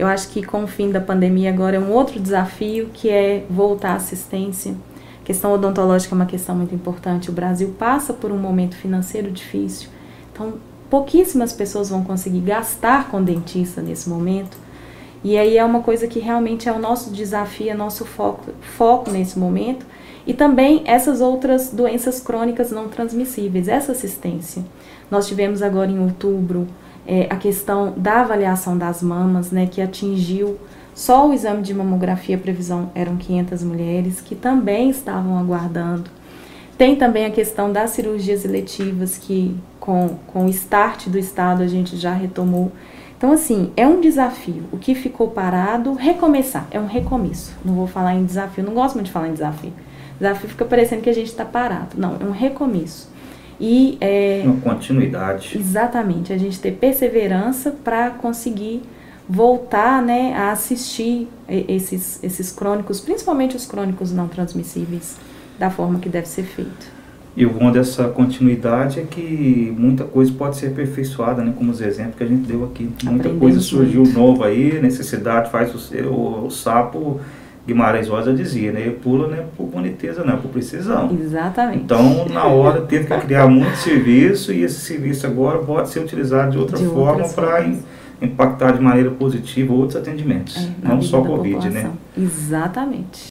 Eu acho que com o fim da pandemia agora é um outro desafio, que é voltar à assistência. A questão odontológica é uma questão muito importante. O Brasil passa por um momento financeiro difícil, então pouquíssimas pessoas vão conseguir gastar com dentista nesse momento. E aí é uma coisa que realmente é o nosso desafio, é nosso foco nesse momento. E também essas outras doenças crônicas não transmissíveis, essa assistência. Nós tivemos agora em outubro a questão da avaliação das mamas, né, que atingiu só o exame de mamografia, a previsão eram 500 mulheres que também estavam aguardando. Tem também a questão das cirurgias eletivas, que com o start do Estado a gente já retomou. Então, assim, é um desafio. O que ficou parado, recomeçar. É um recomeço. Não vou falar em desafio, não gosto muito de falar em desafio. Desafio fica parecendo que a gente está parado. Não, é um recomeço. E uma continuidade. Exatamente. A gente ter perseverança para conseguir voltar, né, a assistir esses crônicos, principalmente os crônicos não transmissíveis, da forma que deve ser feito. E o bom dessa continuidade é que muita coisa pode ser aperfeiçoada, né? Como os exemplos que a gente deu aqui. Muita coisa surgiu nova aí, necessidade faz o sapo Guimarães Rosa dizia, né? Ele pula, né, por boniteza, não, por precisão. Exatamente. Então, na hora, teve que criar muito serviço, e esse serviço agora pode ser utilizado de outra forma para impactar de maneira positiva outros atendimentos, não só Covid, né? Exatamente.